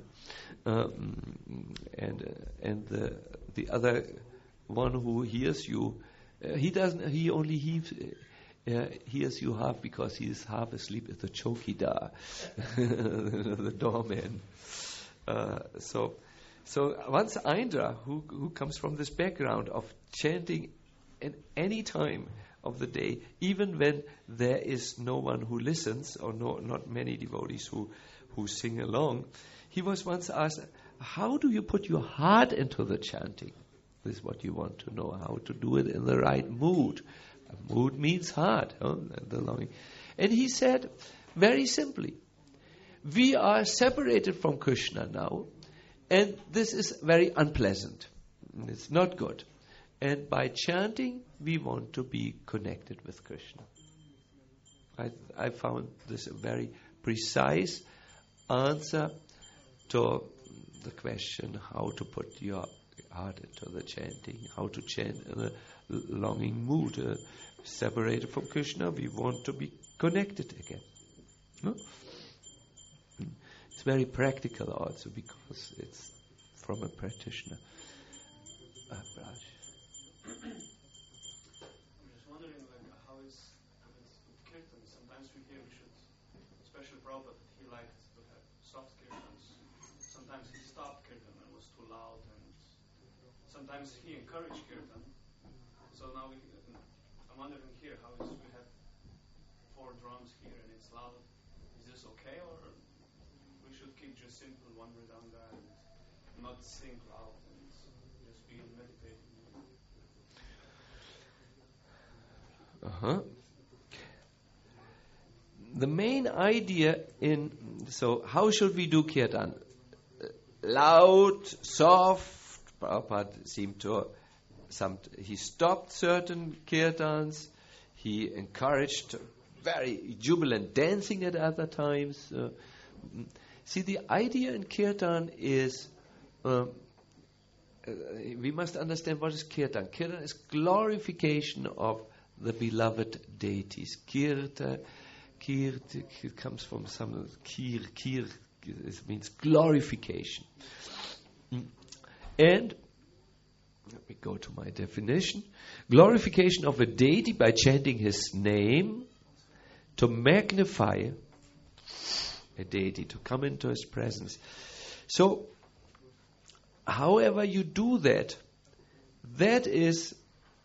And the other one who hears you, he only hears you half because he is half asleep at the chowkidar, the doorman. So once Indra, who comes from this background of chanting at any time of the day, even when there is no one who listens or not many devotees who sing along, he was once asked, how do you put your heart into the chanting? This is what you want to know, how to do it in the right mood. A mood means heart, the longing. And he said, very simply, we are separated from Krishna now, and this is very unpleasant. It's not good. And by chanting, we want to be connected with Krishna. I found this a very precise answer to the question how to put your heart into the chanting, how to chant in a longing mood. Separated from Krishna, we want to be connected again. No? It's very practical also because it's from a practitioner. Raj. I'm just wondering, how is kirtan? Sometimes we hear we should, especially Prabhupada, he liked to have soft kirtans. Sometimes he stopped kirtan and was too loud, and sometimes he encouraged kirtan. So now I'm wondering here, how is we have 4 drums here and it's loud? Is this okay, or we should keep just simple one Mridanga and not sing loud and just be meditating? The main idea so how should we do kirtan? Loud, soft. Prabhupada seemed to, he stopped certain kirtans. He encouraged very jubilant dancing at other times. See, the idea in kirtan is, we must understand what is kirtan. Kirtan is glorification of the beloved deities. Kirta comes from some kir. It means glorification. And let me go to my definition. Glorification of a deity by chanting his name to magnify a deity, to come into his presence. So, however you do that is,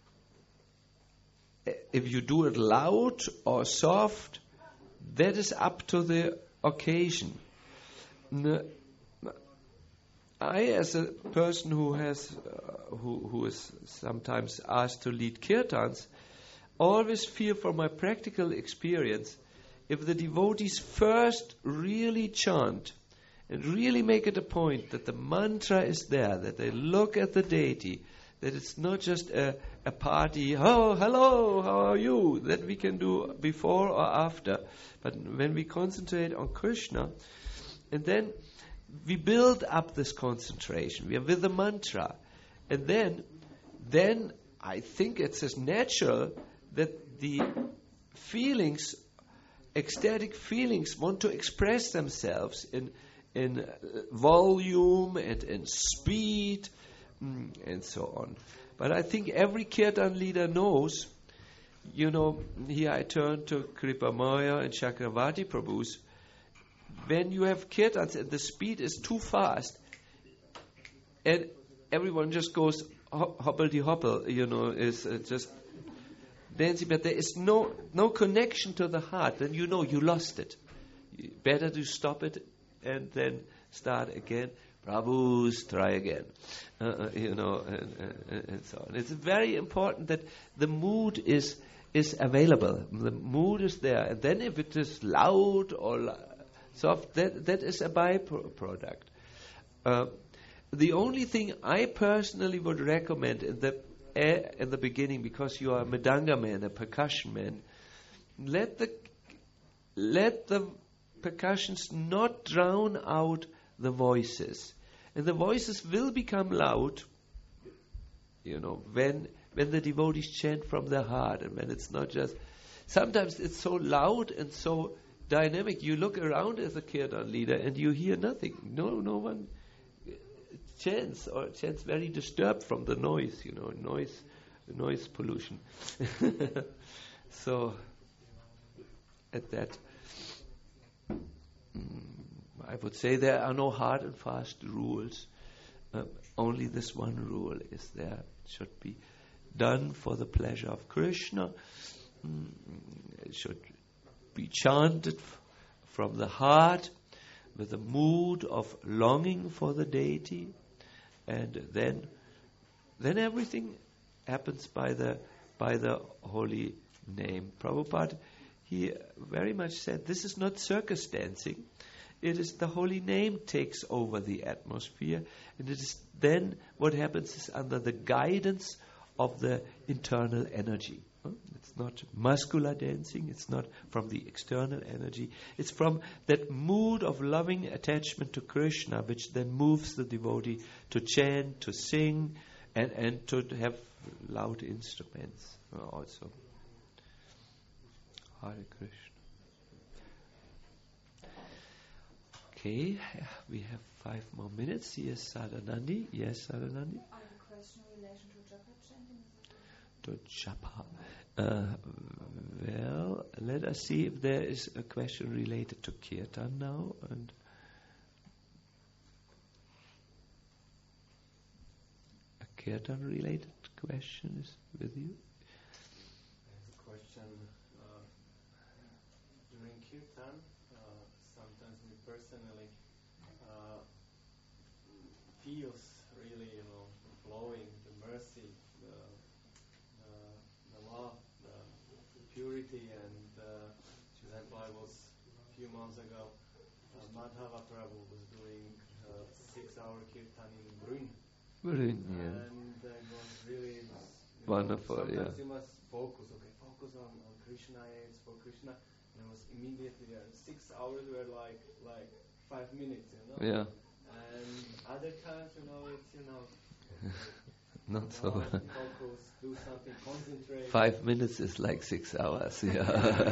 if you do it loud or soft, that is up to the occasion. I, as a person who has, who is sometimes asked to lead kirtans, always feel from my practical experience, if the devotees first really chant and really make it a point that the mantra is there, that they look at the deity, that it's not just a party, oh, hello, how are you, that we can do before or after. But when we concentrate on Krishna, and then we build up this concentration, we are with the mantra, and then I think it's as natural that the feelings, ecstatic feelings, want to express themselves in volume and in speed and so on. But I think every kirtan leader knows, here I turn to Kripamaya and Chakravarti Prabhus, when you have kirtans and the speed is too fast and everyone just goes hobble-de-hobble, is just dancing, but there is no connection to the heart, then you lost it. Better to stop it and then start again. Prabhus, try again. And so on. It's very important that the mood is available. The mood is there. And then if it is loud or soft, that is a byproduct. The only thing I personally would recommend in the beginning, because you are a mridanga man, a percussion man, let the percussions not drown out the voices. And the voices will become loud, when the devotees chant from their heart, and when it's not just... Sometimes it's so loud and so dynamic, you look around as a kirtan leader and you hear nothing. No one chants, or chants very disturbed from the noise, noise pollution. So, at that... I would say there are no hard and fast rules. Only this one rule is there. It should be done for the pleasure of Krishna. It should be chanted from the heart with a mood of longing for the deity. And then everything happens by the holy name. Prabhupada, he very much said, this is not circus dancing. It is the holy name takes over the atmosphere, and it is then what happens is under the guidance of the internal energy. It's not muscular dancing, it's not from the external energy, it's from that mood of loving attachment to Krishna, which then moves the devotee to chant, to sing, and to have loud instruments also. Hare Krishna. Okay, we have 5 more minutes. Yes, Sadhanandi. Yes, Sadhanandi. I have a question in relation to japa chanting. To japa. Well, let us see if there is a question related to kirtan now. And a kirtan related question is with you. There's a question. During kirtan, sometimes me personally feels really, flowing, the mercy, the love, the purity, and for example, I was a few months ago, Madhava Prabhu was doing 6-hour kirtan in Brünn. Brünn, yeah. And it was really wonderful, sometimes yeah. you must focus on Krishna, it's for Krishna. And I was immediately there. 6 hours were like 5 minutes, Yeah. And other times, it's, Not so. focus, do something, concentrate. 5 minutes is like 6 hours, yeah.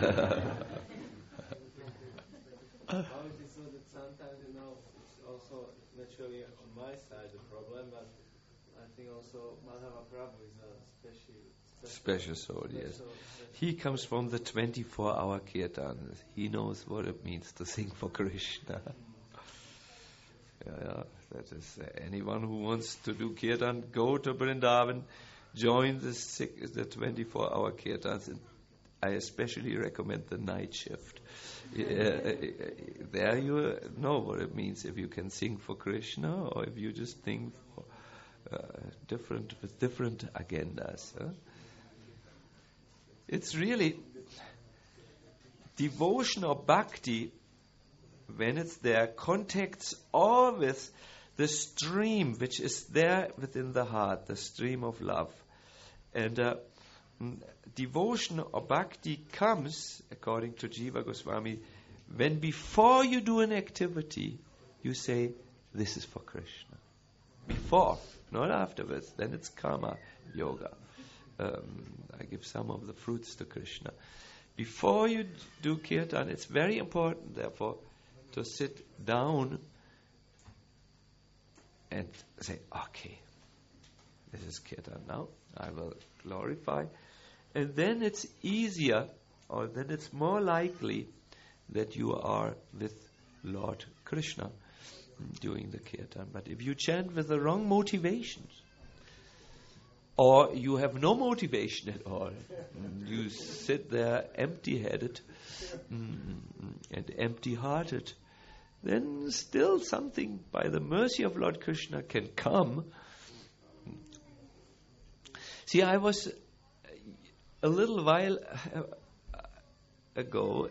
How it is so that sometimes, it's also naturally on my side the problem, but I think also Madhava Prabhu is a Special soul, yes. He comes from the 24-hour kirtan. He knows what it means to sing for Krishna. Yeah, that is anyone who wants to do kirtan, go to Vrindavan, join the 24-hour kirtans, and I especially recommend the night shift. There you know what it means if you can sing for Krishna or if you just sing for different agendas. Huh? It's really devotion or bhakti, when it's there, contacts always the stream which is there within the heart, the stream of love. And devotion or bhakti comes, according to Jiva Goswami, when before you do an activity, you say, this is for Krishna. Before, not afterwards. Then it's karma yoga. I give some of the fruits to Krishna. Before you do kirtan, it's very important, therefore, to sit down and say, okay, this is kirtan now. I will glorify. And then it's easier, or then it's more likely that you are with Lord Krishna doing the kirtan. But if you chant with the wrong motivations, or you have no motivation at all, you sit there empty-headed and empty-hearted, then still something by the mercy of Lord Krishna can come. See, I was a little while ago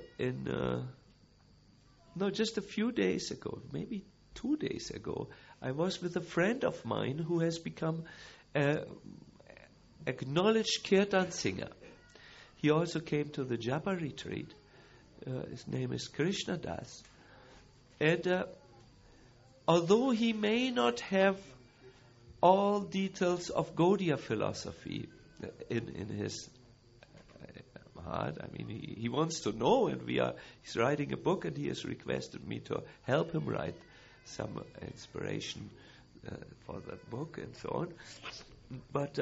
just a few days ago, maybe 2 days ago, I was with a friend of mine who has become an acknowledged kirtan singer. He also came to the Japa retreat. His name is Krishna Das. And although he may not have all details of Gaudiya philosophy in his heart, I mean, he wants to know, and he's writing a book, and he has requested me to help him write some inspiration for that book and so on. But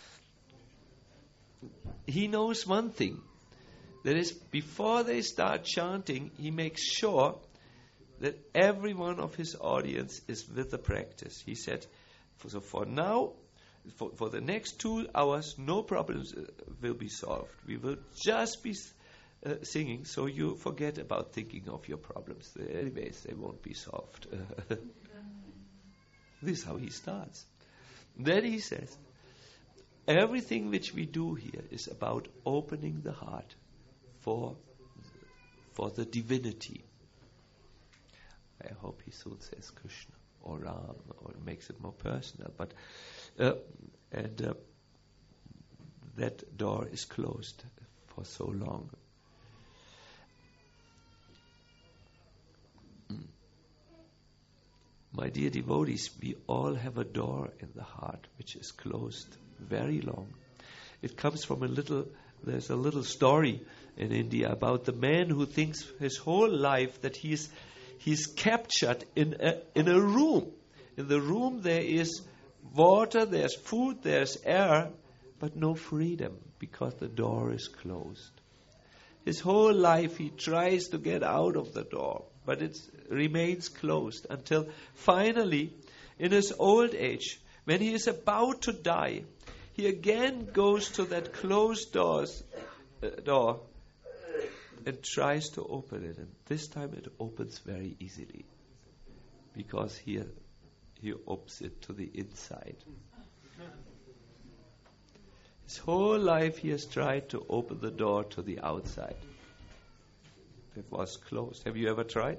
he knows one thing. That is, before they start chanting, he makes sure that every one of his audience is with the practice. He said, so for now, for the next 2 hours, no problems will be solved. We will just be singing, so you forget about thinking of your problems. Anyways, they won't be solved. This is how he starts. Then he says, everything which we do here is about opening the heart for the divinity. I hope he soon says Krishna or Ram or makes it more personal. But that door is closed for so long. My dear devotees, we all have a door in the heart which is closed very long. It comes from there's a little story in India about the man who thinks his whole life that he's captured in a room. In the room there is water, there's food, there's air, but no freedom because the door is closed. His whole life he tries to get out of the door, but it remains closed until finally, in his old age, when he is about to die, he again goes to that closed door and tries to open it. And this time it opens very easily because he opens it to the inside. His whole life he has tried to open the door to the outside. It was closed. Have you ever tried?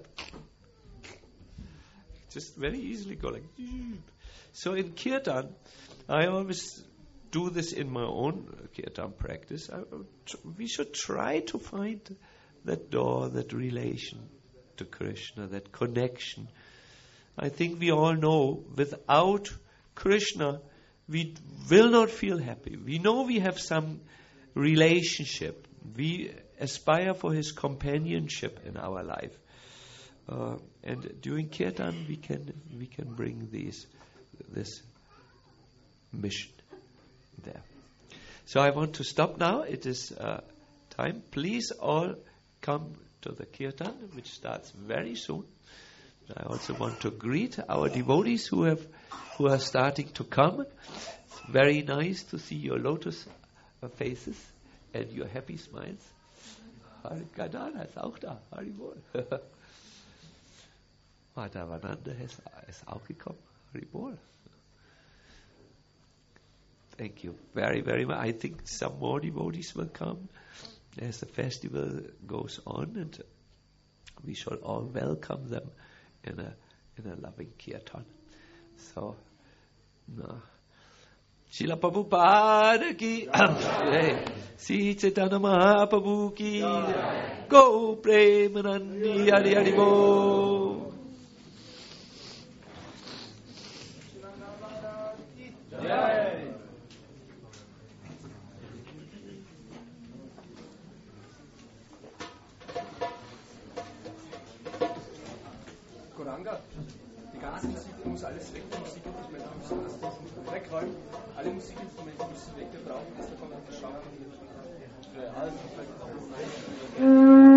Just very easily go like... So in Kirtan, I always do this in my own Kirtan practice. We should try to find that door, that relation to Krishna, that connection. I think we all know without Krishna, we will not feel happy. We know we have some relationship. We aspire for his companionship in our life. And during Kirtan, we can bring this mission there. So I want to stop now. It is time. Please all come to the Kirtan, which starts very soon. I also want to greet our devotees who are starting to come. It's very nice to see your lotus faces and your happy smiles. Ganana ist auch da. Haribol. Madhavananda ist auch gekommen. Haribol. Thank you very, very much. I think some more devotees will come as the festival goes on, and we shall all welcome them in a loving kirtan. So, Srila Prabhupada ki Sri Chaitanya Mahaprabhu ki Go Premanandi Hari Hari Bo. Goranga, die ganze Musik, du musst alles weg, die Musikinstrumente müssen wegräumen, alle Musikinstrumente müssen weg, wir brauchen das, da kommt die Schau. Für alles,